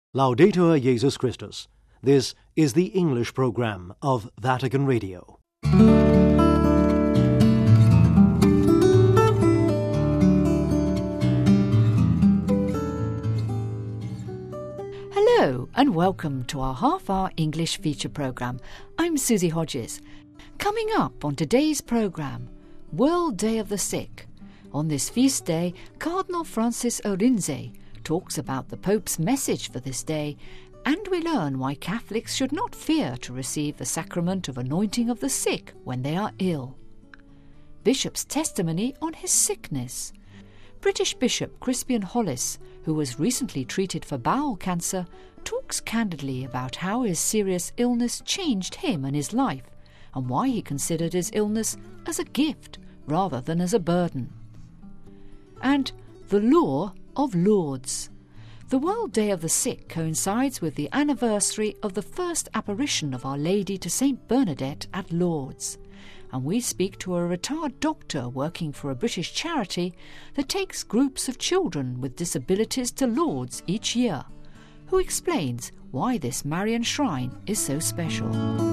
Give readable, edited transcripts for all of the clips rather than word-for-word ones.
Laudetur Jesus Christus. This is the English program of Vatican Radio. Hello and welcome to our half-hour English feature programme. I'm Susie Hodges. Coming up on today's programme, World Day of the Sick. On this feast day, Cardinal Francis Arinze talks about the Pope's message for this day, and we learn why Catholics should not fear to receive the sacrament of anointing of the sick when they are ill. Bishop's testimony on his sickness. British Bishop Crispian Hollis, who was recently treated for bowel cancer, talks candidly about how his serious illness changed him and his life, and why he considered his illness as a gift rather than as a burden. And the Law of Lourdes. The World Day of the Sick coincides with the anniversary of the first apparition of Our Lady to St. Bernadette at Lourdes, and we speak to a retired doctor working for a British charity that takes groups of children with disabilities to Lourdes each year, who explains why this Marian shrine is so special.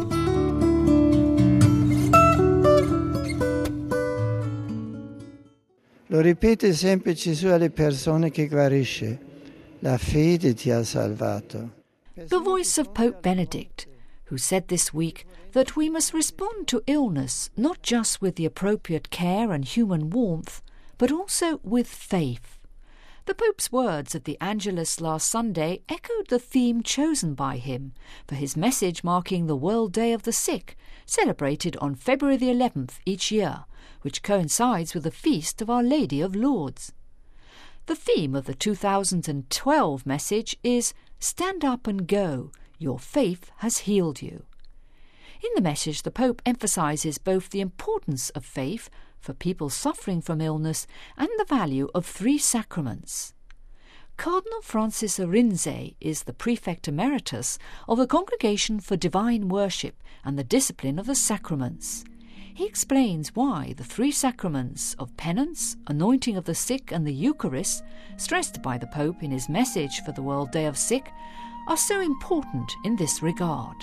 Lo ripete sempre Gesù alle persone che guarisce. La fede ti ha salvato. The voice of Pope Benedict, who said this week that we must respond to illness not just with the appropriate care and human warmth, but also with faith. The Pope's words at the Angelus last Sunday echoed the theme chosen by him for his message marking the World Day of the Sick, celebrated on February the 11th each year, which coincides with the feast of Our Lady of Lourdes. The theme of the 2012 message is "Stand up and go, your faith has healed you." In the message, the Pope emphasises both the importance of faith for people suffering from illness and the value of three sacraments. Cardinal Francis Arinze is the Prefect Emeritus of the Congregation for Divine Worship and the Discipline of the Sacraments. He explains why the three sacraments of penance, anointing of the sick and the Eucharist, stressed by the Pope in his message for the World Day of Sick, are so important in this regard.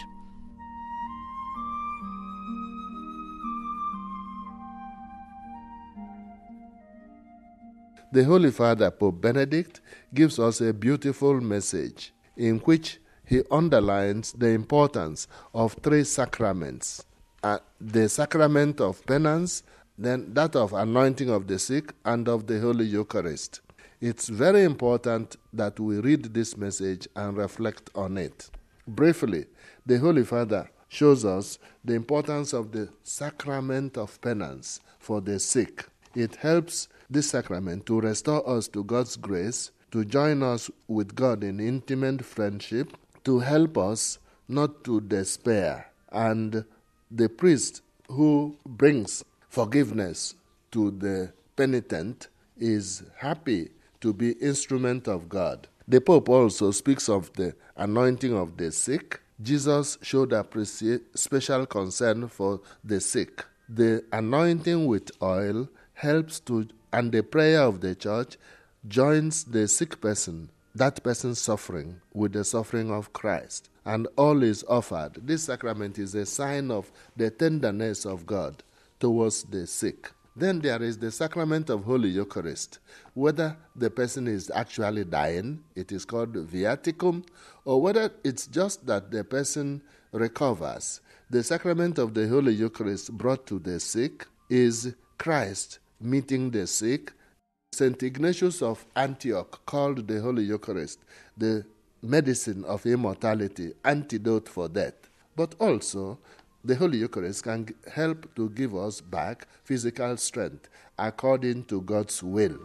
The Holy Father, Pope Benedict, gives us a beautiful message in which he underlines the importance of three sacraments. The sacrament of penance, then that of anointing of the sick, and of the Holy Eucharist. It's very important that we read this message and reflect on it. Briefly, the Holy Father shows us the importance of the sacrament of penance for the sick. It helps this sacrament to restore us to God's grace, to join us with God in intimate friendship, to help us not to despair. And the priest who brings forgiveness to the penitent is happy to be instrument of God. The Pope also speaks of the anointing of the sick. Jesus showed special concern for the sick. The anointing with oil helps to, and the prayer of the church joins the sick person, that person's suffering, with the suffering of Christ. And all is offered. This sacrament is a sign of the tenderness of God towards the sick. Then there is the sacrament of Holy Eucharist. Whether the person is actually dying, it is called viaticum, or whether it's just that the person recovers. The sacrament of the Holy Eucharist brought to the sick is Christ meeting the sick. St. Ignatius of Antioch called the Holy Eucharist the medicine of immortality, antidote for death. But also, the Holy Eucharist can help to give us back physical strength according to God's will.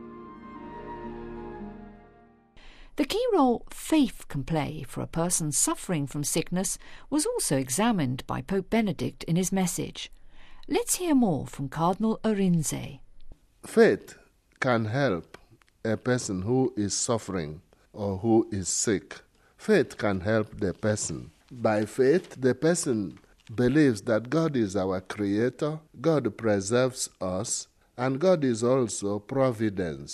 The key role faith can play for a person suffering from sickness was also examined by Pope Benedict in his message. Let's hear more from Cardinal Arinze. Faith can help a person who is suffering or who is sick. Faith can help the person. By faith, the person believes that God is our creator, God preserves us, and God is also providence.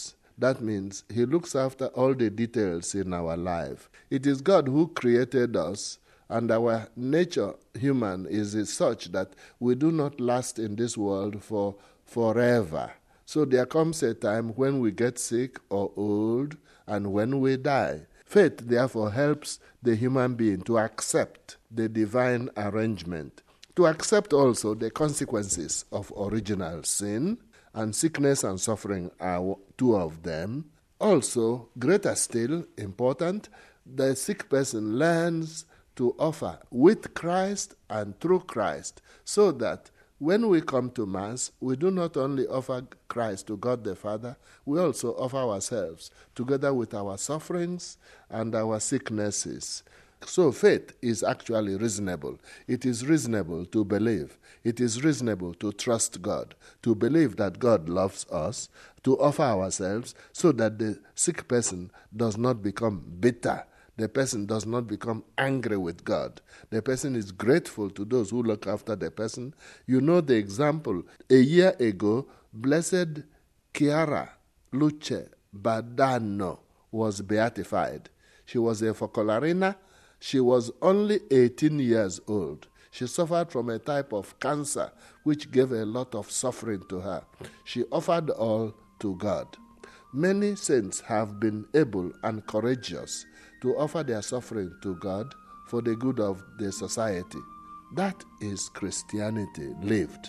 That means He looks after all the details in our life. It is God who created us, and our nature, human, is such that we do not last in this world for forever. So there comes a time when we get sick or old and when we die. Faith, therefore, helps the human being to accept the divine arrangement, to accept also the consequences of original sin, and sickness and suffering are two of them. Also, greater still, important, the sick person learns to offer with Christ and through Christ, so that when we come to Mass, we do not only offer Christ to God the Father, we also offer ourselves together with our sufferings and our sicknesses. So faith is actually reasonable. It is reasonable to believe. It is reasonable to trust God, to believe that God loves us, to offer ourselves so that the sick person does not become bitter. The person does not become angry with God. The person is grateful to those who look after the person. You know the example. A year ago, Blessed Chiara Luce Badano was beatified. She was a Focolarina. She was only 18 years old. She suffered from a type of cancer which gave a lot of suffering to her. She offered all to God. Many saints have been able and courageous to offer their suffering to God for the good of the society. That is Christianity lived.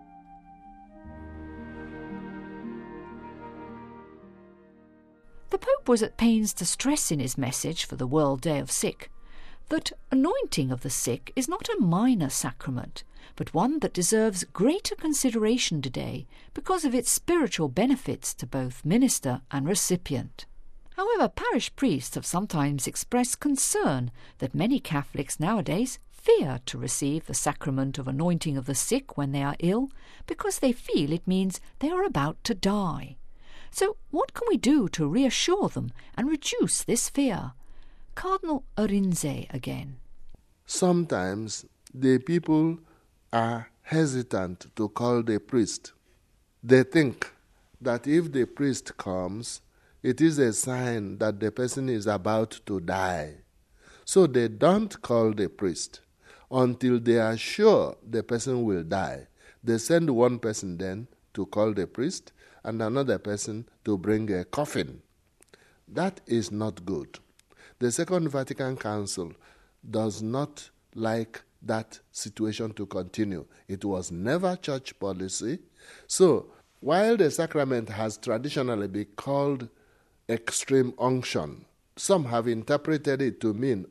The Pope was at pains to stress in his message for the World Day of Sick that anointing of the sick is not a minor sacrament, but one that deserves greater consideration today because of its spiritual benefits to both minister and recipient. However, parish priests have sometimes expressed concern that many Catholics nowadays fear to receive the sacrament of anointing of the sick when they are ill because they feel it means they are about to die. So what can we do to reassure them and reduce this fear? Cardinal Arinze again. Sometimes the people are hesitant to call the priest. They think that if the priest comes, it is a sign that the person is about to die. So they don't call the priest until they are sure the person will die. They send one person then to call the priest and another person to bring a coffin. That is not good. The Second Vatican Council does not like that situation to continue. It was never church policy. So, while the sacrament has traditionally been called extreme unction, some have interpreted it to mean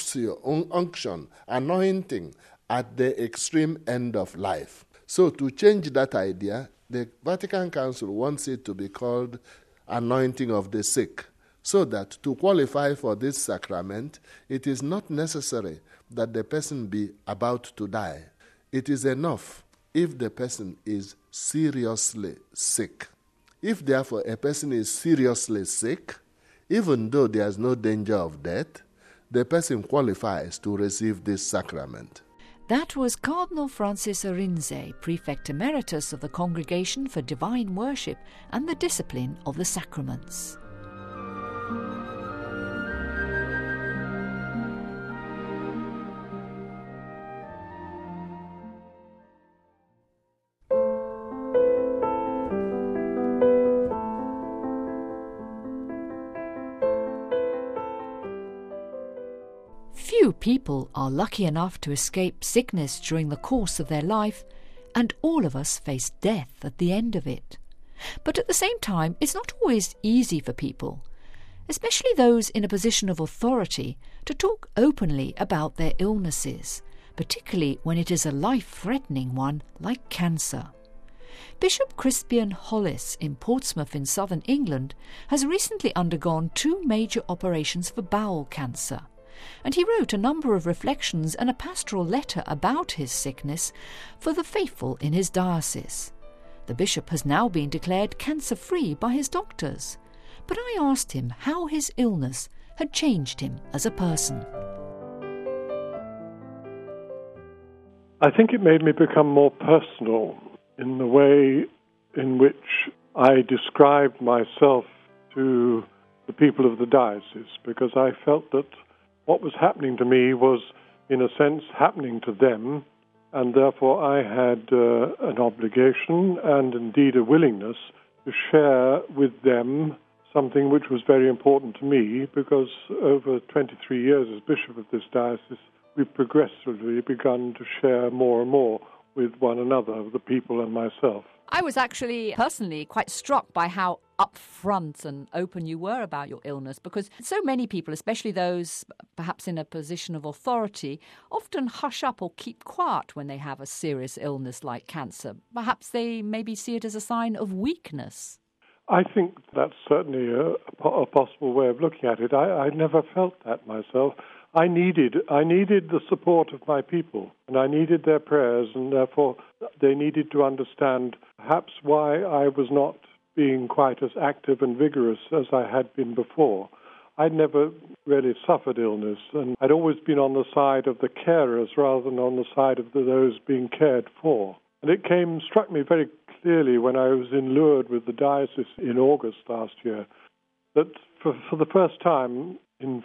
unction, anointing at the extreme end of life. So, to change that idea, the Vatican Council wants it to be called anointing of the sick, so that to qualify for this sacrament, it is not necessary that the person be about to die. It is enough if the person is seriously sick. If therefore a person is seriously sick, even though there is no danger of death, the person qualifies to receive this sacrament. That was Cardinal Francis Arinze, Prefect Emeritus of the Congregation for Divine Worship and the Discipline of the Sacraments. Few people are lucky enough to escape sickness during the course of their life, and all of us face death at the end of it. But at the same time, it's not always easy for people, especially those in a position of authority, to talk openly about their illnesses, particularly when it is a life-threatening one like cancer. Bishop Crispian Hollis in Portsmouth in southern England has recently undergone 2 major operations for bowel cancer, and he wrote a number of reflections and a pastoral letter about his sickness for the faithful in his diocese. The bishop has now been declared cancer-free by his doctors, but I asked him how his illness had changed him as a person. I think it made me become more personal in the way in which I described myself to the people of the diocese, because I felt that what was happening to me was, in a sense, happening to them, and therefore I had an obligation and indeed a willingness to share with them something which was very important to me, because over 23 years as bishop of this diocese, we've progressively begun to share more and more with one another, the people and myself. I was actually personally quite struck by how upfront and open you were about your illness, because so many people, especially those perhaps in a position of authority, often hush up or keep quiet when they have a serious illness like cancer. Perhaps they maybe see it as a sign of weakness. I think that's certainly a possible way of looking at it. I never felt that myself. I needed the support of my people, and I needed their prayers, and therefore they needed to understand perhaps why I was not being quite as active and vigorous as I had been before. I'd never really suffered illness, and I'd always been on the side of the carers rather than on the side of those being cared for. And it struck me very clearly when I was in Lourdes with the diocese in August last year, that for the first time in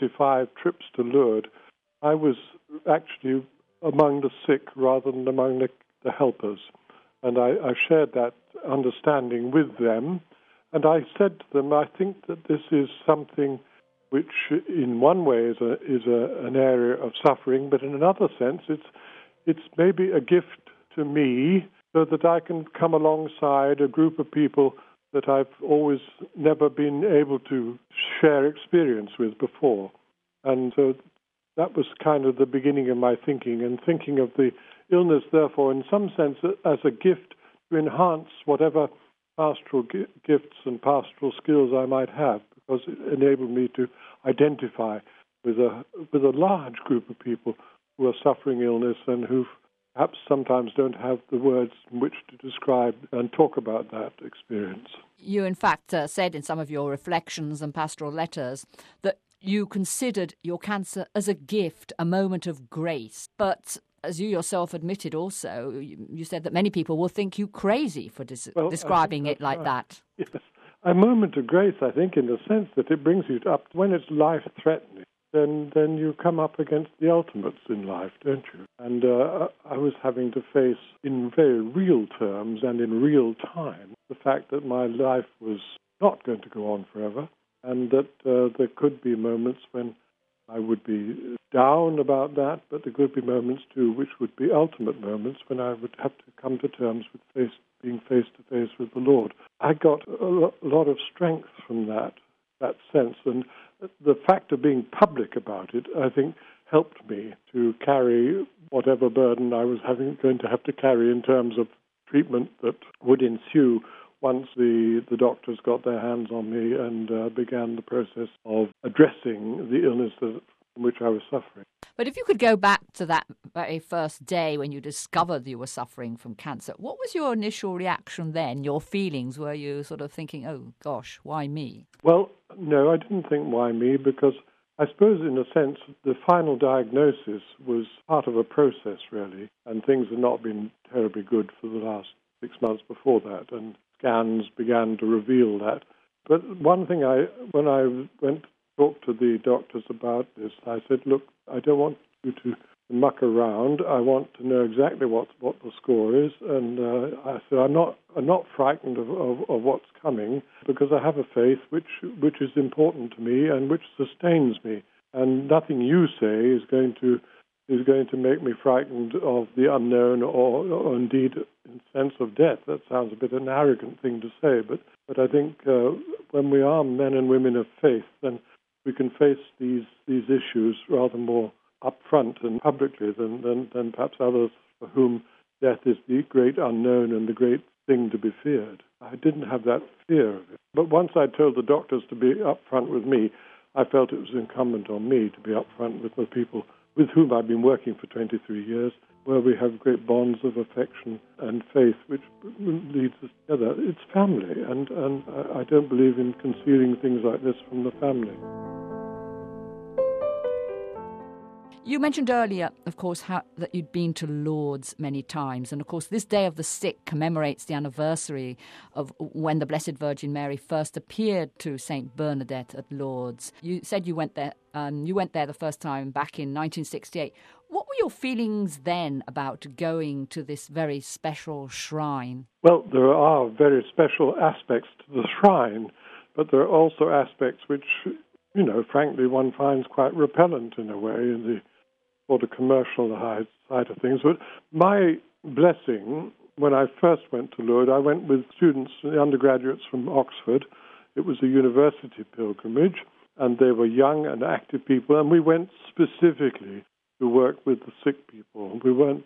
45 trips to Lourdes, I was actually among the sick rather than among the helpers. And I shared that understanding with them. And I said to them, I think that this is something which in one way is an area of suffering, but in another sense it's maybe a gift to me, so that I can come alongside a group of people that I've always never been able to share experience with before. And so that was kind of the beginning of my thinking, and thinking of the illness, therefore, in some sense, as a gift to enhance whatever pastoral gifts and pastoral skills I might have, because it enabled me to identify with a large group of people who are suffering illness and who perhaps sometimes don't have the words in which to describe and talk about that experience. You, in fact, said in some of your reflections and pastoral letters that you considered your cancer as a gift, a moment of grace. But as you yourself admitted also, you said that many people will think you crazy for describing it like that. Yes. A moment of grace, I think, in the sense that it brings you up when it's life-threatening. Then you come up against the ultimates in life, don't you? And I was having to face, in very real terms and in real time, the fact that my life was not going to go on forever, and that there could be moments when I would be down about that, but there could be moments, too, which would be ultimate moments when I would have to come to terms with being face-to-face with the Lord. I got a lot of strength from that sense, and the fact of being public about it, I think, helped me to carry whatever burden I was going to have to carry in terms of treatment that would ensue once the doctors got their hands on me and began the process of addressing the illness from which I was suffering. But if you could go back to that very first day when you discovered you were suffering from cancer, what was your initial reaction then, your feelings? Were you sort of thinking, oh, gosh, why me? Well, no, I didn't think why me, because I suppose in a sense the final diagnosis was part of a process, really, and things had not been terribly good for the last 6 months before that, and scans began to reveal that. But one thing, when I went to talk to the doctors about this, I said, look, I don't want you to muck around. I want to know exactly what the score is. And I said, I'm not frightened of what's coming, because I have a faith which is important to me and which sustains me. And nothing you say is going to make me frightened of the unknown or indeed in sense of death. That sounds a bit an arrogant thing to say, but I think when we are men and women of faith, then we can face these issues rather more upfront and publicly than perhaps others for whom death is the great unknown and the great thing to be feared. I didn't have that fear of it. But once I told the doctors to be upfront with me, I felt it was incumbent on me to be upfront with the people with whom I've been working for 23 years, where we have great bonds of affection and faith which leads us together. It's family, and I don't believe in concealing things like this from the family. You mentioned earlier, of course, that you'd been to Lourdes many times. And, of course, this Day of the Sick commemorates the anniversary of when the Blessed Virgin Mary first appeared to St. Bernadette at Lourdes. You said you went there the first time back in 1968. What were your feelings then about going to this very special shrine? Well, there are very special aspects to the shrine, but there are also aspects which, frankly, one finds quite repellent in a way in the sort of commercial side of things. But my blessing, when I first went to Lourdes, I went with students, undergraduates from Oxford. It was a university pilgrimage, and they were young and active people, and we went specifically to work with the sick people. We weren't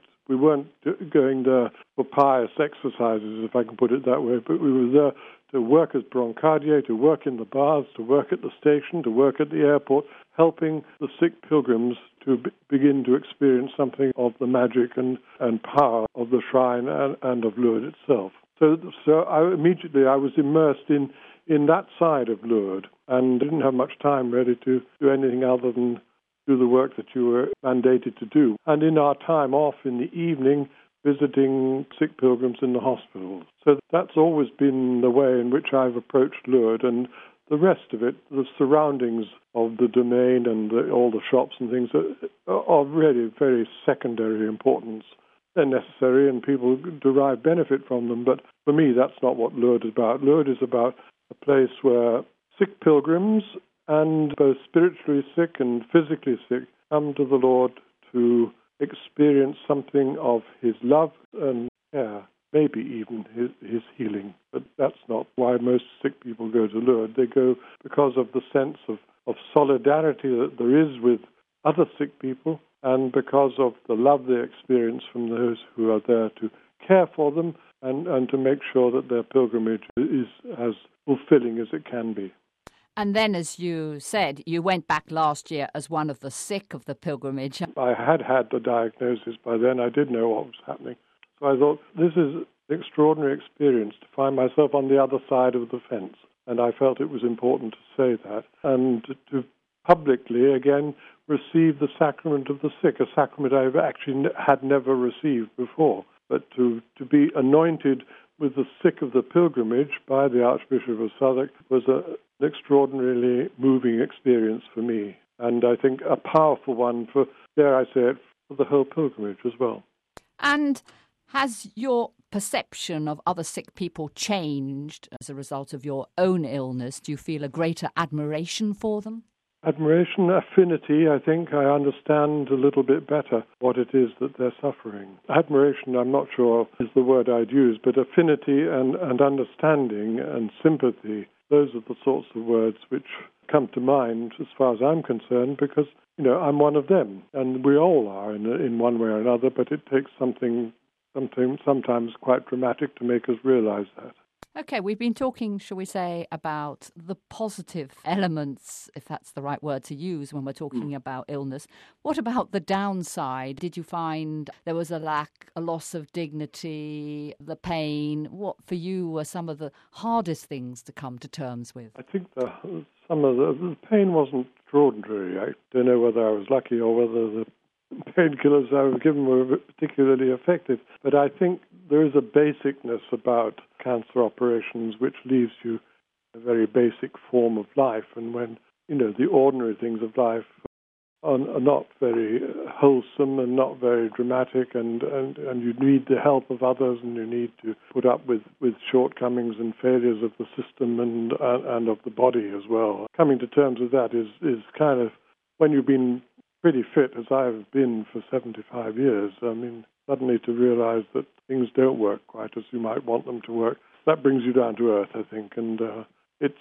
going there for pious exercises, if I can put it that way, but we were there to work as brancardier, to work in the baths, to work at the station, to work at the airport, helping the sick pilgrims to begin to experience something of the magic and power of the shrine and of Lourdes itself. So I was immersed in that side of Lourdes and didn't have much time really to do anything other than do the work that you were mandated to do. And in our time off in the evening, visiting sick pilgrims in the hospitals. So that's always been the way in which I've approached Lourdes, and the rest of it, the surroundings of the domain and all the shops and things are really very secondary importance. They're necessary and people derive benefit from them, but for me that's not what Lourdes is about. Lourdes is about a place where sick pilgrims, and both spiritually sick and physically sick, come to the Lord to experience something of his love and care, maybe even his healing. But that's not why most sick people go to Lourdes. They go because of the sense of solidarity that there is with other sick people, and because of the love they experience from those who are there to care for them and to make sure that their pilgrimage is as fulfilling as it can be. And then, as you said, you went back last year as one of the sick of the pilgrimage. I had the diagnosis by then. I did know what was happening. So I thought, this is an extraordinary experience to find myself on the other side of the fence. And I felt it was important to say that. And to publicly, again, receive the sacrament of the sick, a sacrament I actually had never received before. But to be anointed with the sick of the pilgrimage by the Archbishop of Southwark was an extraordinarily moving experience for me, and I think a powerful one for, dare I say it, for the whole pilgrimage as well. And has your perception of other sick people changed as a result of your own illness? Do you feel a greater admiration for them? Admiration, affinity, I think I understand a little bit better what it is that they're suffering. Admiration, I'm not sure is the word I'd use, but affinity and understanding and sympathy, those are the sorts of words which come to mind as far as I'm concerned, because, I'm one of them, and we all are in one way or another, but it takes something sometimes quite dramatic to make us realize that. OK, we've been talking, shall we say, about the positive elements, if that's the right word to use when we're talking about illness. What about the downside? Did you find there was a loss of dignity, the pain? What, for you, were some of the hardest things to come to terms with? I think some of the pain wasn't extraordinary. I don't know whether I was lucky or whether the painkillers I was given were particularly effective. But I think there is a basicness about cancer operations which leaves you a very basic form of life. And when, the ordinary things of life are not very wholesome and not very dramatic, and you need the help of others, and you need to put up with shortcomings and failures of the system and of the body as well. Coming to terms with that is kind of, when you've been pretty fit, as I've been for 75 years, suddenly to realize that things don't work quite as you might want them to work, that brings you down to earth, I think. And it's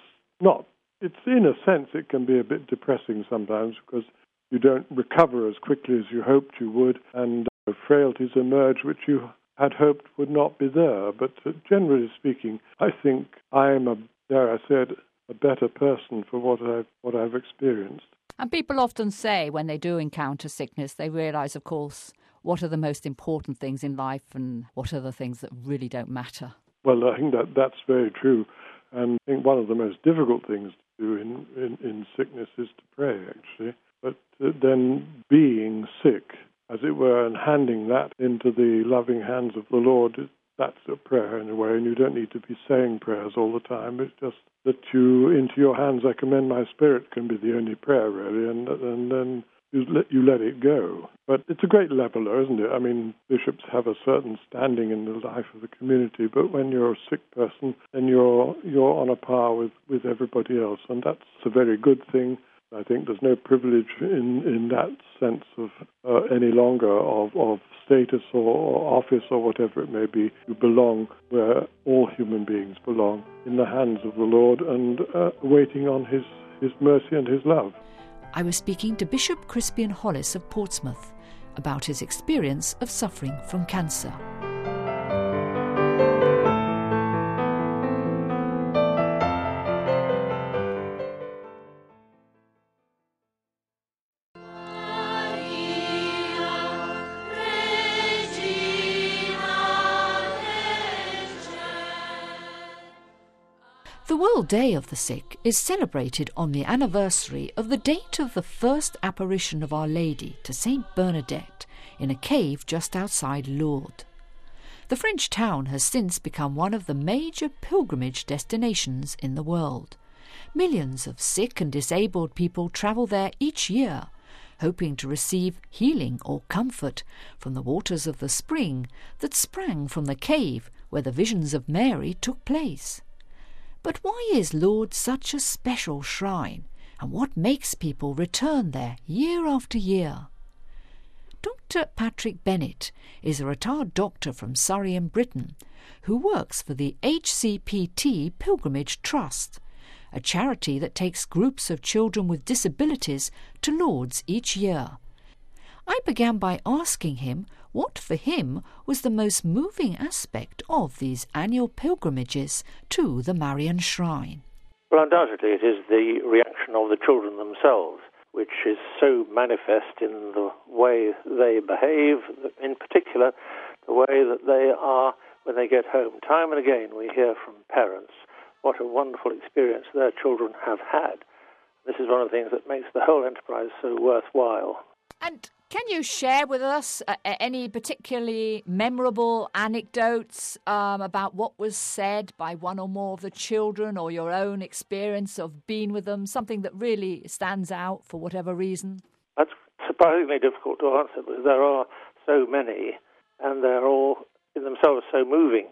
in a sense, it can be a bit depressing sometimes because you don't recover as quickly as you hoped you would, and frailties emerge which you had hoped would not be there. But generally speaking, I think I am, dare I say it, a better person for what I've experienced. And people often say when they do encounter sickness, they realise, of course, what are the most important things in life and what are the things that really don't matter. Well, I think that's very true. And I think one of the most difficult things to do in sickness is to pray, actually. but then being sick, as it were, and handing that into the loving hands of the Lord, that's a prayer in a way, and you don't need to be saying prayers all the time. It's just that into your hands I commend my spirit can be the only prayer, really, and then you let it go. But it's a great leveler, isn't it? I mean, bishops have a certain standing in the life of the community, but when you're a sick person, then you're on a par with everybody else, and that's a very good thing. I think there's no privilege in that sense of any longer of status or office or whatever it may be. You belong where all human beings belong, in the hands of the Lord and waiting on His mercy and His love. I was speaking to Bishop Crispian Hollis of Portsmouth about his experience of suffering from cancer. The World Day of the Sick is celebrated on the anniversary of the date of the first apparition of Our Lady to Saint Bernadette in a cave just outside Lourdes. The French town has since become one of the major pilgrimage destinations in the world. Millions of sick and disabled people travel there each year, hoping to receive healing or comfort from the waters of the spring that sprang from the cave where the visions of Mary took place. But why is Lourdes such a special shrine, and what makes people return there year after year? Dr. Patrick Bennett is a retired doctor from Surrey in Britain who works for the HCPT Pilgrimage Trust, a charity that takes groups of children with disabilities to Lourdes each year. I began by asking him what for him was the most moving aspect of these annual pilgrimages to the Marian Shrine. Well, undoubtedly it is the reaction of the children themselves, which is so manifest in the way they behave, in particular the way that they are when they get home. Time and again we hear from parents what a wonderful experience their children have had. This is one of the things that makes the whole enterprise so worthwhile. And can you share with us any particularly memorable anecdotes about what was said by one or more of the children, or your own experience of being with them, something that really stands out for whatever reason? That's surprisingly difficult to answer because there are so many and they're all in themselves so moving.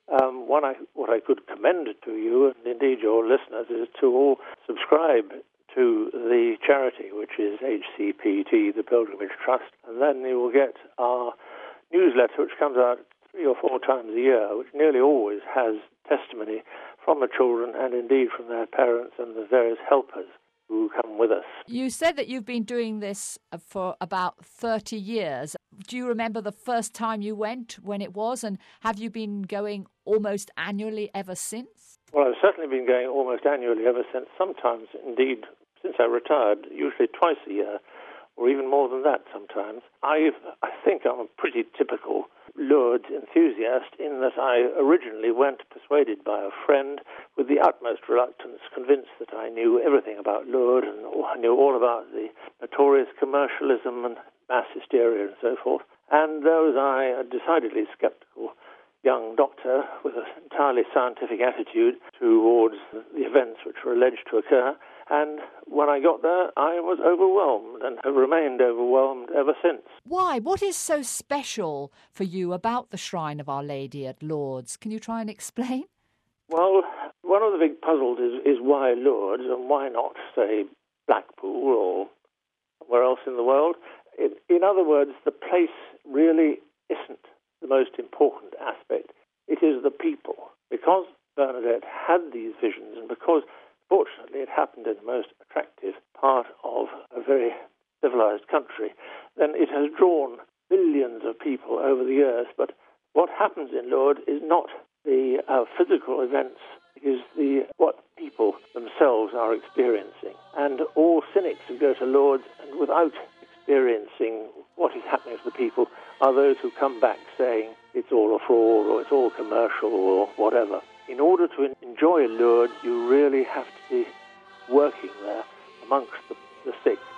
What I could commend to you and indeed your listeners is to all subscribe to the charity, which is HCPT, the Pilgrimage Trust, and then you will get our newsletter, which comes out 3 or 4 times a year, which nearly always has testimony from the children and indeed from their parents and the various helpers who come with us. You said that you've been doing this for about 30 years. Do you remember the first time you went, when it was, and have you been going almost annually ever since? Well, I've certainly been going almost annually ever since, sometimes indeed since I retired, usually twice a year, or even more than that sometimes. I think I'm a pretty typical Lourdes enthusiast in that I originally went persuaded by a friend with the utmost reluctance, convinced that I knew everything about Lourdes and I knew all about the notorious commercialism and mass hysteria and so forth. And there was I, a decidedly sceptical young doctor with an entirely scientific attitude towards the events which were alleged to occur. And when I got there, I was overwhelmed and have remained overwhelmed ever since. Why? What is so special for you about the Shrine of Our Lady at Lourdes? Can you try and explain? Well, one of the big puzzles is why Lourdes and why not, say, Blackpool or somewhere else in the world. In other words, the place really isn't the most important aspect. It is the people. Because Bernadette had these visions and because fortunately, it happened in the most attractive part of a very civilized country, then it has drawn billions of people over the years. But what happens in Lourdes is not the physical events, it is what people themselves are experiencing. And all cynics who go to Lourdes and without experiencing what is happening to the people are those who come back saying it's all a fraud or it's all commercial or whatever. In order to enjoy Lourdes, you really have to be working there amongst the sick and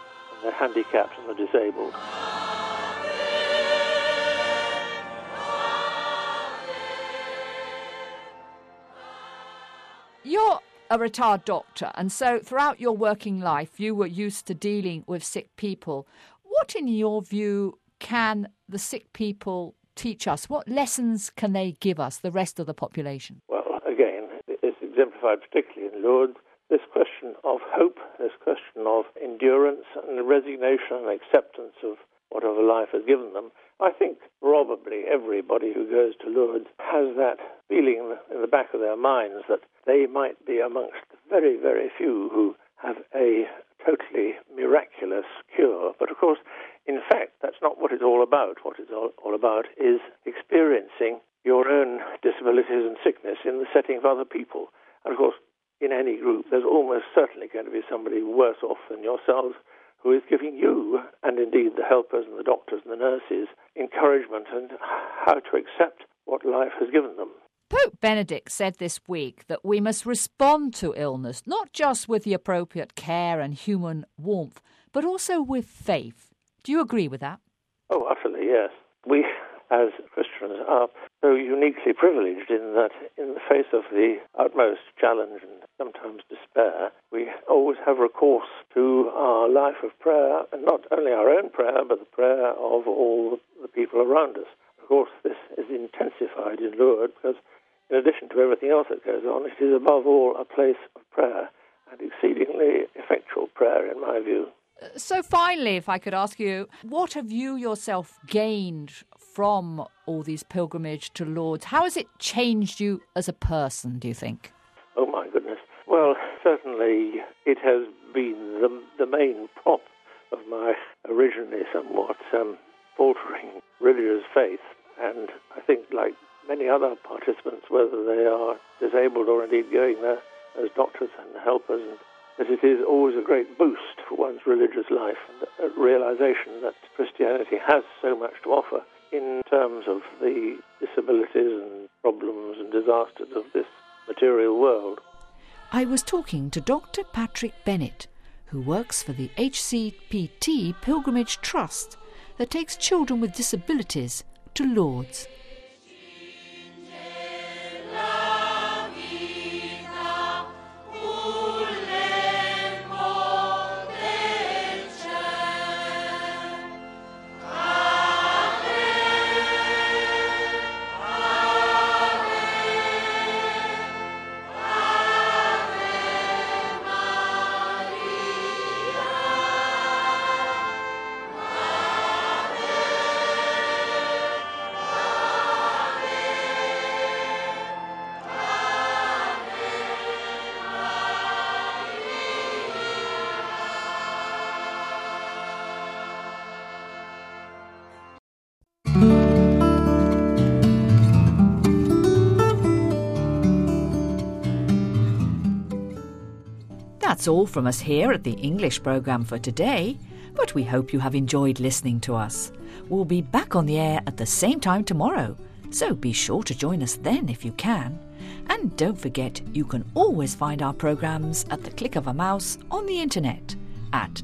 the handicapped and the disabled. You're a retired doctor, and so throughout your working life you were used to dealing with sick people. What, in your view, can the sick people teach us? What lessons can they give us, the rest of the population? Well, again, it's exemplified particularly in Lourdes, this question of hope, this question of endurance and resignation and acceptance of whatever life has given them. I think probably everybody who goes to Lourdes has that feeling in the back of their minds that they might be amongst the very, very few who have a totally miraculous cure. But of course, in fact, that's not what it's all about. What it's all about is experiencing your own disabilities and sickness in the setting of other people. And of course, in any group, there's almost certainly going to be somebody worse off than yourselves who is giving you, and indeed the helpers and the doctors and the nurses, encouragement and how to accept what life has given them. Pope Benedict said this week that we must respond to illness, not just with the appropriate care and human warmth, but also with faith. Do you agree with that? Oh, utterly, yes. We, as Christians, are so uniquely privileged in that in the face of the utmost challenge and sometimes despair, we always have recourse to our life of prayer, and not only our own prayer, but the prayer of all the people around us. Of course, this is intensified in Lourdes because in addition to everything else that goes on, it is above all a place of prayer, and exceedingly effectual prayer in my view. So finally, if I could ask you, what have you yourself gained from all these pilgrimage to Lourdes? How has it changed you as a person, do you think? Oh my goodness. Well, certainly it has been the main prop of my originally somewhat faltering religious faith, and I think like many other participants, whether they are disabled or indeed going there as doctors and helpers, and that it is always a great boost for one's religious life, and a realization that Christianity has so much to offer in terms of the disabilities and problems and disasters of this material world. I was talking to Dr. Patrick Bennett, who works for the HCPT Pilgrimage Trust that takes children with disabilities to Lourdes. That's all from us here at the English programme for today, but we hope you have enjoyed listening to us. We'll be back on the air at the same time tomorrow, so be sure to join us then if you can. And don't forget, you can always find our programmes at the click of a mouse on the internet at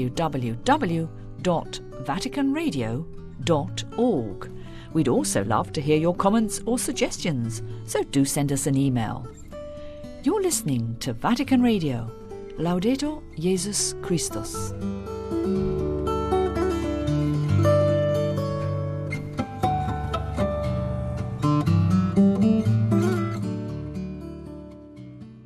www.vaticanradio.org. We'd also love to hear your comments or suggestions, so do send us an email. You're listening to Vatican Radio. Laudetur Jesus Christus.